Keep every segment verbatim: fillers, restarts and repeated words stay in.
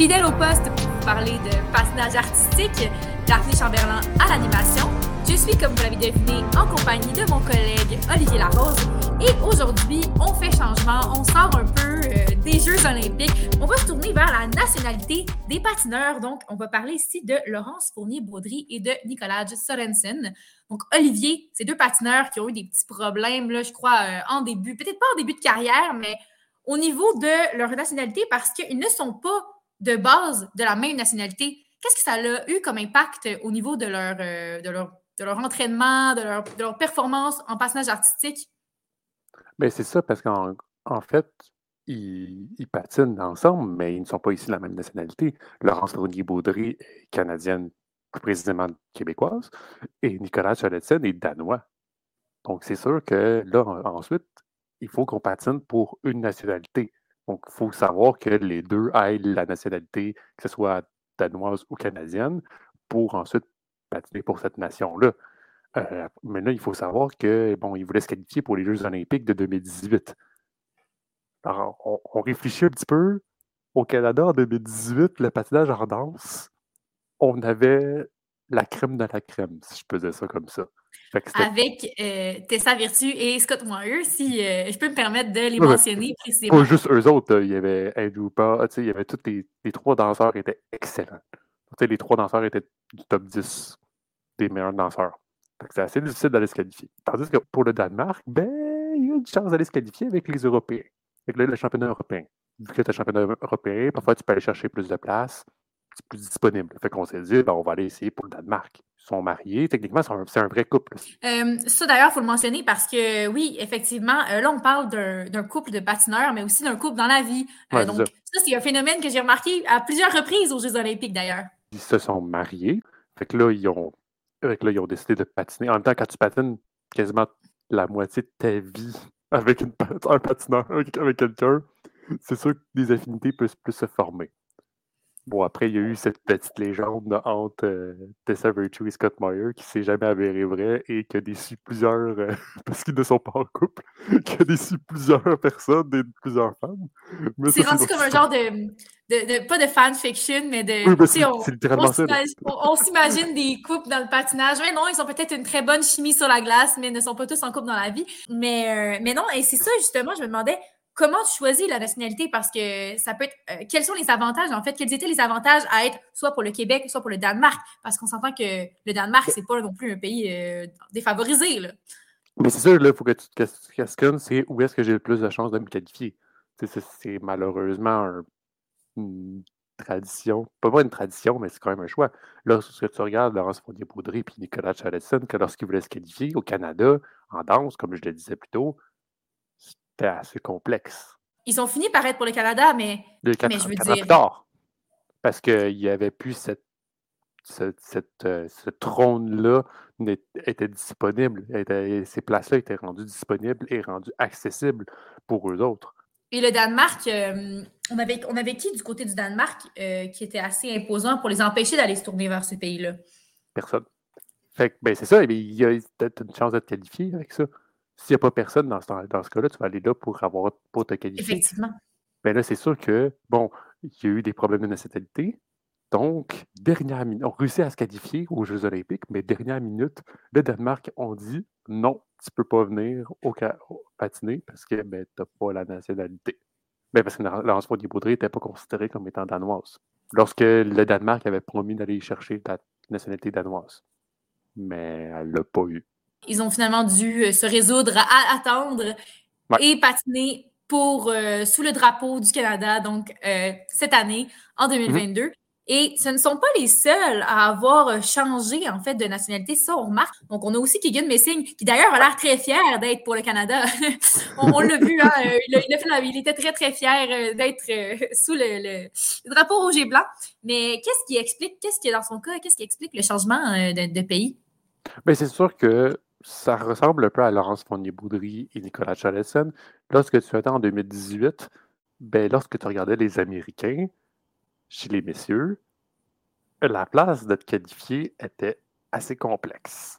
fidèle au poste pour vous parler de patinage artistique, Daphné Chamberlain à l'animation. Je suis, comme vous l'avez deviné, en compagnie de mon collègue Olivier Larose. Et aujourd'hui, on fait changement, on sort un peu euh, des Jeux olympiques. On va se tourner vers la nationalité des patineurs. Donc, on va parler ici de Laurence Fournier-Baudry et de Nicolas Sorensen. Donc, Olivier, ces deux patineurs qui ont eu des petits problèmes, là, je crois, euh, en début, peut-être pas en début de carrière, mais au niveau de leur nationalité, parce qu'ils ne sont pas de base de la même nationalité. Qu'est-ce que ça a eu comme impact au niveau de leur, euh, de leur, de leur entraînement, de leur, de leur performance en patinage artistique? Bien, c'est ça, parce qu'en en fait, ils, ils patinent ensemble, mais ils ne sont pas ici de la même nationalité. Laurence Fournier-Baudry est canadienne, plus précisément québécoise, et Nicolas Sorensen est danois. Donc, c'est sûr que là, en- ensuite, il faut qu'on patine pour une nationalité. Donc, il faut savoir que les deux aient la nationalité, que ce soit danoise ou canadienne, pour ensuite patiner pour cette nation-là. Euh, mais là, il faut savoir que bon, ils voulaient se qualifier pour les Jeux olympiques de deux mille dix-huit. Alors, on, on réfléchit un petit peu. Au Canada, en deux mille dix-huit, le patinage en danse, on avait la crème de la crème, si je peux dire ça comme ça. Fait que c'était Avec euh, Tessa Virtue et Scott Moir, si euh, je peux me permettre de les ouais, mais mentionner pas précisément. juste eux autres. Il y avait Andrew Pa, tu sais, il y avait tous les, les trois danseurs étaient excellents. Tu sais, les trois danseurs étaient du top dix des meilleurs danseurs. Fait que c'est assez difficile d'aller se qualifier. Tandis que pour le Danemark, ben, il y a une chance d'aller se qualifier avec les Européens. Avec le, le championnat européen. Vu que tu as le championnat européen, parfois tu peux aller chercher plus de places, c'est plus disponible. Fait qu'on s'est dit, ben, on va aller essayer pour le Danemark. Ils sont mariés, techniquement, c'est un, c'est un vrai couple. Euh, ça, d'ailleurs, il faut le mentionner parce que, oui, effectivement, euh, là, on parle d'un, d'un couple de patineurs, mais aussi d'un couple dans la vie. Euh, Ouais, c'est donc, ça. ça, c'est un phénomène que j'ai remarqué à plusieurs reprises aux Jeux olympiques, d'ailleurs. Ils se sont mariés. Fait que là, ils ont, fait que là, ils ont décidé de patiner. En même temps, quand tu patines quasiment la moitié de ta vie avec une, un patineur, avec, avec quelqu'un, c'est sûr que des affinités peuvent plus se former. Bon, après, il y a eu cette petite légende entre euh, Tessa Virtue et Scott Meyer qui s'est jamais avérée vraie et qui a déçu plusieurs, euh, parce qu'ils ne sont pas en couple, qui a déçu plusieurs personnes et plusieurs femmes. Mais C'est ça, c'est une rendu autre comme un genre histoire. de, de, de pas de fanfiction, mais de, Oui, ben, tu sais, c'est on, c'est on littéralement ça, là. s'imagine, on, on s'imagine des couples dans le patinage. Mais non, ils ont peut-être une très bonne chimie sur la glace, mais ne sont pas tous en couple dans la vie. Mais, euh, mais non, et c'est ça, justement, je me demandais comment tu choisis la nationalité parce que ça peut être, euh, quels sont les avantages, en fait, quels étaient les avantages à être soit pour le Québec, soit pour le Danemark, parce qu'on s'entend que le Danemark, c'est pas non plus un pays euh, défavorisé, là. Mais c'est sûr, là, il faut que tu te ques- questionnes, c'est où est-ce que j'ai le plus de chances de me qualifier. Tu sais, C'est c'est malheureusement un- une tradition. Pas pas une tradition, mais c'est quand même un choix. Lorsque tu regardes Laurence Fournier-Baudry et Nicolas Charleson, que lorsqu'ils voulaient se qualifier au Canada, en danse, comme je le disais plus tôt, c'était assez complexe. Ils ont fini par être pour le Canada, mais, De mais quatre, je veux quatre ans dire, plus tard, parce qu'il n'y avait plus cette, cette, cette, euh, ce trône-là n'ét- était disponible. Était- ces places-là étaient rendues disponibles et rendues accessibles pour eux autres. et le Danemark, euh, on, avait, on avait qui du côté du Danemark euh, qui était assez imposant pour les empêcher d'aller se tourner vers ce pays-là? Personne. Fait que, ben, c'est ça, mais il y a peut-être une chance de te qualifier avec ça. S'il n'y a pas personne dans ce, dans ce cas-là, tu vas aller là pour avoir pour te qualifier. Effectivement. Ben là, c'est sûr que, bon, il y a eu des problèmes de nationalité. Donc, dernière minute, on réussit à se qualifier aux Jeux olympiques, mais dernière minute, le Danemark ont dit non, tu ne peux pas venir au, au patiner parce que ben, tu n'as pas la nationalité. Ben, parce que Laurence Fournier-Baudry n'était pas considérée comme étant danoise. Lorsque le Danemark avait promis d'aller chercher la nationalité danoise. Mais elle ne l'a pas eu. Ils ont finalement dû euh, se résoudre à attendre Ouais. et patiner pour euh, sous le drapeau du Canada, donc euh, cette année, en Mhm. deux mille vingt-deux. Et ce ne sont pas les seuls à avoir changé en fait de nationalité, ça on remarque. Donc on a aussi Keegan Messing, qui d'ailleurs a l'air très fier d'être pour le Canada. on on l'a vu, hein, il, a, il, a fait la, il était très très fier euh, d'être euh, sous le, le, le drapeau rouge et blanc. Mais qu'est-ce qui explique, qu'est-ce qui est dans son cas, qu'est-ce qui explique le changement euh, de, de pays? Ben, c'est sûr que ça ressemble un peu à Laurence Fournier-Baudry et Nicolas Charleson. Lorsque tu étais en deux mille dix-huit, ben, lorsque tu regardais les Américains, chez les messieurs, la place de te qualifier était assez complexe.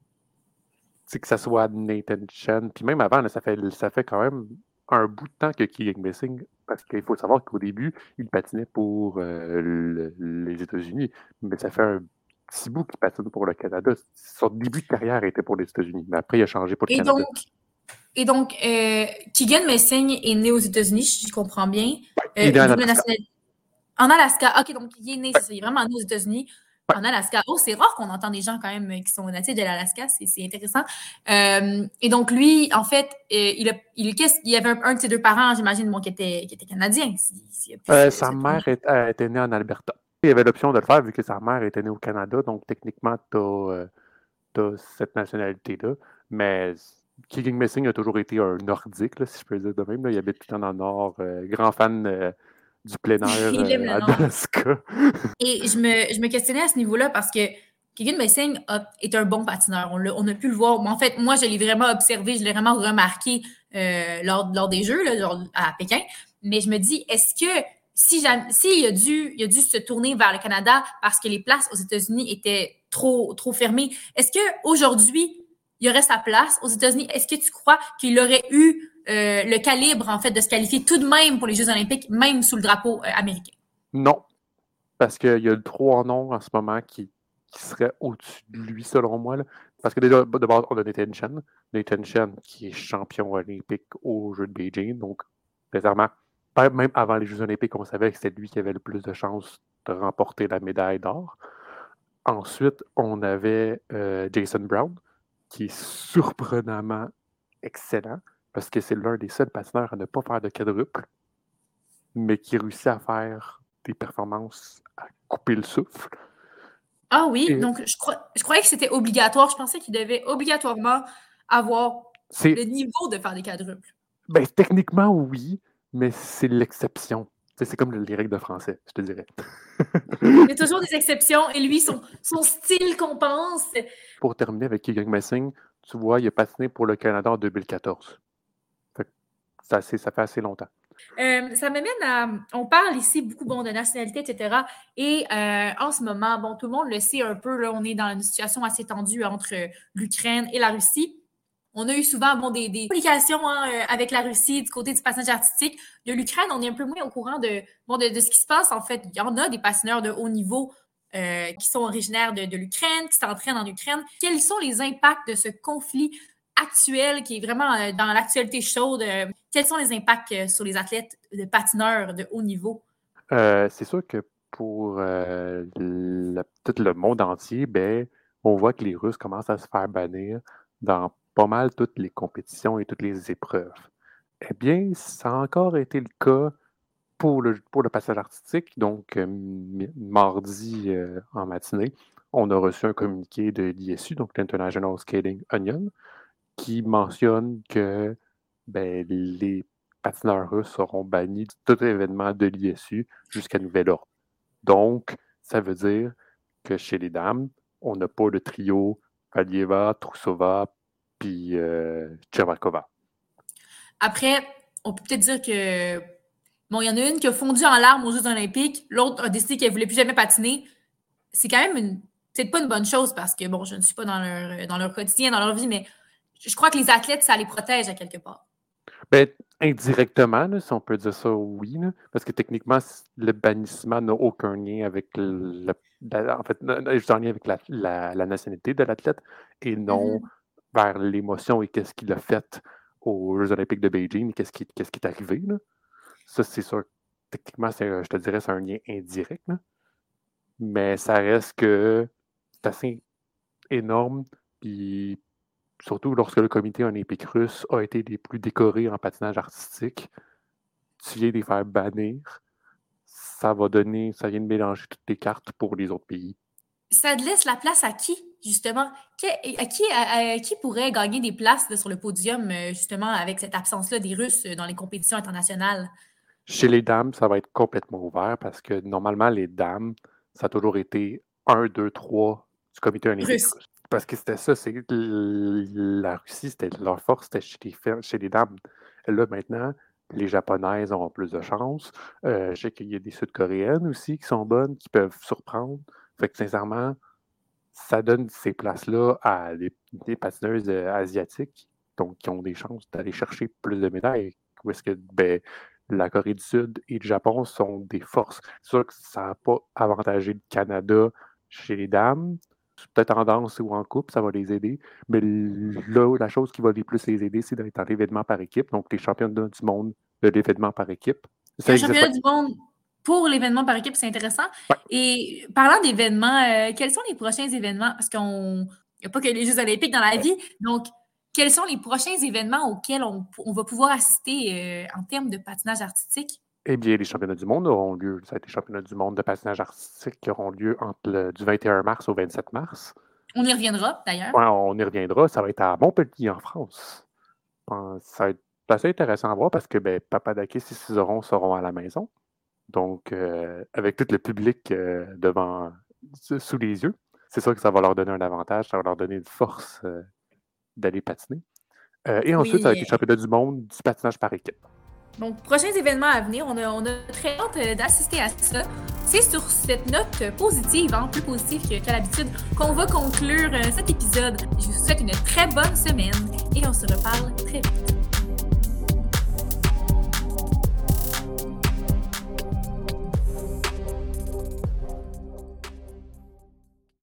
C'est que ça soit Nathan Chen, puis même avant, là, ça fait, ça fait quand même un bout de temps que Keegan Messing Parce qu'il faut savoir qu'au début, il patinait pour euh, le- les États-Unis, mais ça fait un petit bout qu'il patine pour le Canada. Son début de carrière était pour les États-Unis, mais après, il a changé pour le Et Canada. donc, et donc euh, Keegan Messing est né aux États-Unis, si je comprends bien. Il Euh, est né en double Alaska. nationalité. En Alaska. OK, donc il est né, Ouais. c'est ça. Il est vraiment né aux États-Unis, Ouais. en Alaska. Oh, c'est rare qu'on entend des gens quand même qui sont natifs de l'Alaska. C'est, c'est intéressant. Euh, et donc, lui, en fait, euh, il, a, il, il avait un, un de ses deux parents, j'imagine, bon, qui était, qui était canadien, s'il si, a pu Euh, se, sa se tourner. mère est, euh, était née en Alberta. Il avait l'option de le faire vu que sa mère était née au Canada, donc techniquement, tu as euh, cette nationalité-là. Mais Keegan Messing a toujours été un nordique, là, si je peux dire de même. Là. Il habite tout le temps dans le nord, euh, grand fan euh, du plein air Il aime le euh, Nord. d'Alaska. Et je me, je me questionnais à ce niveau-là parce que Keegan Messing a, est un bon patineur. On, on a pu le voir. En fait, moi, je l'ai vraiment observé, je l'ai vraiment remarqué euh, lors, lors des Jeux là, genre à Pékin. Mais je me dis, est-ce que si, jamais, si il, a dû, il a dû se tourner vers le Canada parce que les places aux États-Unis étaient trop, trop fermées, est-ce qu'aujourd'hui, il y aurait sa place aux États-Unis? Est-ce que tu crois qu'il aurait eu euh, le calibre, en fait, de se qualifier tout de même pour les Jeux olympiques, même sous le drapeau euh, américain? Non, parce qu'il y a trois noms en ce moment qui, qui seraient au-dessus de lui, selon moi. Là. Parce que déjà, de base, on a Nathan Chen. Nathan Chen, qui est champion olympique aux Jeux de Beijing. Donc, sincèrement, même avant les Jeux olympiques, on savait que c'était lui qui avait le plus de chances de remporter la médaille d'or. Ensuite, on avait euh, Jason Brown, qui est surprenamment excellent, parce que c'est l'un des seuls patineurs à ne pas faire de quadruple, mais qui réussit à faire des performances à couper le souffle. Ah oui, Et donc je, crois, je croyais que c'était obligatoire. Je pensais qu'il devait obligatoirement avoir c'est, le niveau de faire des quadruples. ben, techniquement, oui, mais c'est l'exception. C'est, c'est comme les règles de français, je te dirais. Il y a toujours des exceptions et lui, son, son style compense. Pour terminer avec Keegan Messing, tu vois, il a patiné pour le Canada en deux mille quatorze. Fait que ça, c'est, ça fait assez longtemps. Euh, ça m'amène à. On parle ici beaucoup bon, de nationalité, et cetera. Et euh, en ce moment, bon, tout le monde le sait un peu, là, on est dans une situation assez tendue entre l'Ukraine et la Russie. On a eu souvent bon, des, des complications hein, avec la Russie du côté du patinage artistique. De l'Ukraine, on est un peu moins au courant de, bon, de, de ce qui se passe. En fait, il y en a des patineurs de haut niveau euh, qui sont originaires de, de l'Ukraine, qui s'entraînent en Ukraine. Quels sont les impacts de ce conflit actuel qui est vraiment euh, dans l'actualité chaude? Euh, quels sont les impacts euh, sur les athlètes de patineurs de haut niveau? Euh, c'est sûr que pour euh, le, tout le monde entier, ben, on voit que les Russes commencent à se faire bannir dans pas mal toutes les compétitions et toutes les épreuves. Eh bien, ça a encore été le cas pour le, pour le passage artistique. Donc, euh, mardi euh, en matinée, on a reçu un communiqué de l'I S U, donc l'International Skating Union, qui mentionne que ben, les patineurs russes seront bannis de tout événement de l'I S U jusqu'à nouvel ordre. Donc, ça veut dire que chez les dames, on n'a pas le trio Alieva, Trusova puis euh, Chervakova. Après, on peut peut-être dire que bon, il y en a une qui a fondu en larmes aux Jeux olympiques, l'autre a décidé qu'elle ne voulait plus jamais patiner. C'est quand même une, peut-être pas une bonne chose parce que, bon, je ne suis pas dans leur, dans leur quotidien, dans leur vie, mais je crois que les athlètes, ça les protège à quelque part. Ben, indirectement, là, si on peut dire ça, oui, là, parce que techniquement, le bannissement n'a aucun lien avec le, la, en fait, juste en lien avec la, la, la nationalité de l'athlète et non Mm-hmm. vers l'émotion et qu'est-ce qu'il a fait aux Jeux olympiques de Beijing, qu'est-ce qui, qu'est-ce qui est arrivé. Là. Ça, c'est sûr. Techniquement, c'est, je te dirais, c'est un lien indirect, là. Mais ça reste que c'est assez énorme. Puis surtout lorsque le comité olympique russe a été les plus décorés en patinage artistique, tu viens de les faire bannir, ça va donner, ça vient de mélanger toutes les cartes pour les autres pays. Ça laisse la place à qui, justement? À qui, à, à qui pourrait gagner des places là, sur le podium, euh, justement, avec cette absence-là des Russes dans les compétitions internationales? Chez les dames, ça va être complètement ouvert parce que normalement, les dames, ça a toujours été un, deux, trois du comité olympique Russe. russe. Parce que c'était ça, c'est la Russie, c'était leur force, c'était chez les, chez les dames. Là, maintenant, les Japonaises auront plus de chance. Euh, je sais qu'il y a des Sud-Coréennes aussi qui sont bonnes, qui peuvent surprendre. Fait que sincèrement, ça donne ces places-là à des, des patineuses euh, asiatiques, donc qui ont des chances d'aller chercher plus de médailles. Où est-ce que ben, la Corée du Sud et le Japon sont des forces. C'est sûr que ça n'a pas avantagé le Canada chez les dames. C'est peut-être en danse ou en couple, ça va les aider. Mais là, la chose qui va les plus les aider, c'est d'être dans l'événement par équipe. Donc, les championnats du monde de l'événement par équipe. Ça un championnat du monde pour l'événement par équipe, c'est intéressant. Ouais. Et parlant d'événements, euh, quels sont les prochains événements? Parce qu'on n'y a pas que les Jeux olympiques dans la vie. Donc, quels sont les prochains événements auxquels on, on va pouvoir assister euh, en termes de patinage artistique? Eh bien, les championnats du monde auront lieu. Ça va être les championnats du monde de patinage artistique qui auront lieu entre le, du vingt et un mars au vingt-sept mars. On y reviendra, d'ailleurs. Ouais, on y reviendra. Ça va être à Montpellier, en France. Ça va être assez intéressant à voir parce que ben, Papadakis et Cizeron seront à la maison. Donc, euh, avec tout le public euh, devant, sous les yeux, c'est sûr que ça va leur donner un avantage, ça va leur donner une force euh, d'aller patiner. Euh, et ensuite, oui, ça va être les championnats du monde du patinage par équipe. Donc, prochains événements à venir, on a, on a très hâte d'assister à ça. C'est sur cette note positive, hein, plus positive qu'à l'habitude, qu'on va conclure cet épisode. Je vous souhaite une très bonne semaine et on se reparle très vite.